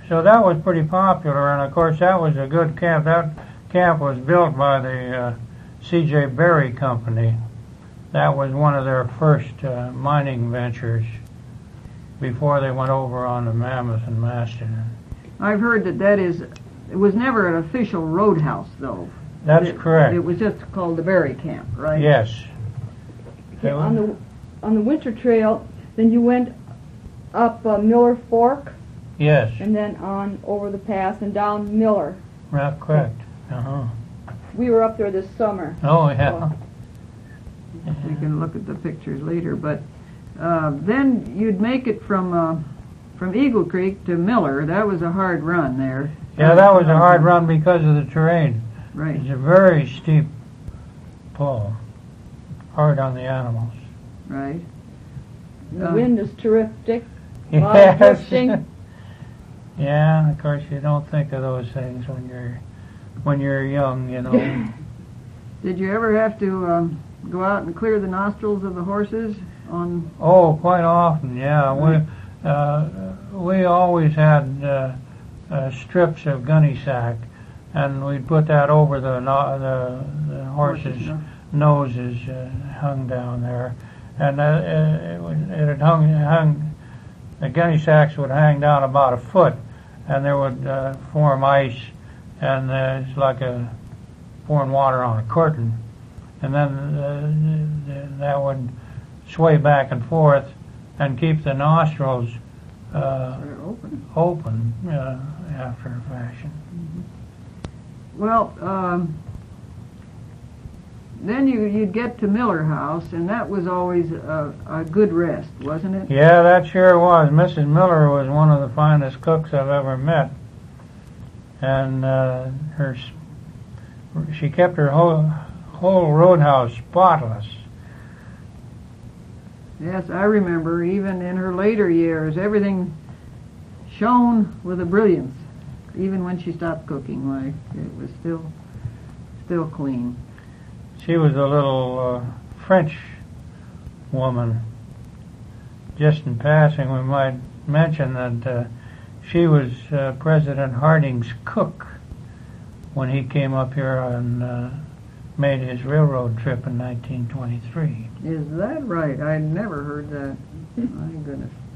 So that was pretty popular, and of course that was a good camp. That camp was built by the C.J. Berry Company. That was one of their first mining ventures before they went over on the Mammoth and Mastodon. I've heard it was never an official roadhouse, though. That's correct. It was just called the Berry Camp, right? Yes. Okay, on the winter trail, then you went up Miller Fork, Yes. and then on over the pass and down Miller. Right, correct. Uh-huh. We were up there this summer. Oh, yeah. We can look at the pictures later, but then you'd make it from Eagle Creek to Miller. That was a hard run there. Yeah, that was a hard run because of the terrain. Right. It's a very steep pull. Hard on the animals. Right. The wind is terrific. A lot of Yes. drifting. Yeah, of course you don't think of those things when you're young, you know. Did you ever have to go out and clear the nostrils of the horses on? Oh, quite often, yeah. We always had strips of gunny sack, and we'd put that over the horses' noses hung down there, and it had hung. The gunny sacks would hang down about a foot, and there would form ice, and it's like pouring water on a curtain, and then that would sway back and forth and keep the nostrils open after a fashion. Well, then you'd get to Miller House, and that was always a good rest, wasn't it? Yeah, that sure was. Mrs. Miller was one of the finest cooks I've ever met, and she kept her whole roadhouse spotless. Yes, I remember. Even in her later years, everything shone with a brilliance. Even when she stopped cooking, like it was still clean. She was a little French woman. Just in passing, we might mention that she was President Harding's cook when he came up here and made his railroad trip in 1923. Is that right? I never heard that. My goodness.